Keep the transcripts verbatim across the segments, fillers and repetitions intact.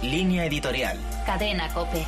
Línea editorial. Cadena COPE.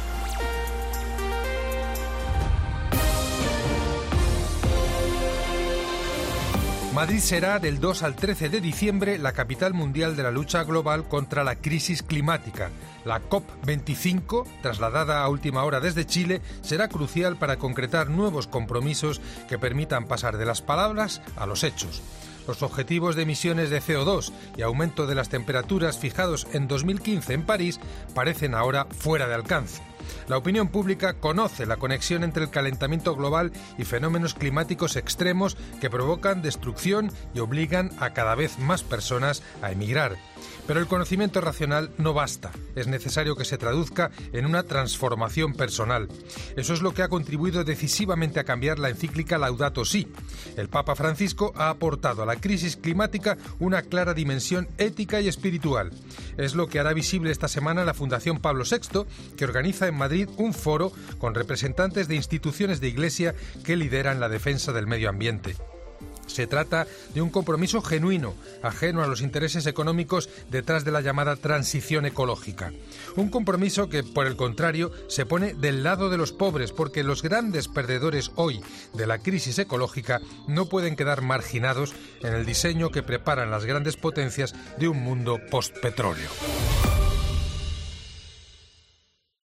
Madrid será del dos al trece de diciembre la capital mundial de la lucha global contra la crisis climática. La COP veinticinco, trasladada a última hora desde Chile, será crucial para concretar nuevos compromisos que permitan pasar de las palabras a los hechos. Los objetivos de emisiones de C O dos y aumento de las temperaturas fijados en dos mil quince en París parecen ahora fuera de alcance. La opinión pública conoce la conexión entre el calentamiento global y fenómenos climáticos extremos que provocan destrucción y obligan a cada vez más personas a emigrar. Pero el conocimiento racional no basta. Es necesario que se traduzca en una transformación personal. Eso es lo que ha contribuido decisivamente a cambiar la encíclica Laudato Si. El Papa Francisco ha aportado a la crisis climática una clara dimensión ética y espiritual. Es lo que hará visible esta semana la Fundación Pablo sexto, que organiza en Madrid un foro con representantes de instituciones de Iglesia que lideran la defensa del medio ambiente. Se trata de un compromiso genuino, ajeno a los intereses económicos detrás de la llamada transición ecológica. Un compromiso que, por el contrario, se pone del lado de los pobres, porque los grandes perdedores hoy de la crisis ecológica no pueden quedar marginados en el diseño que preparan las grandes potencias de un mundo postpetróleo.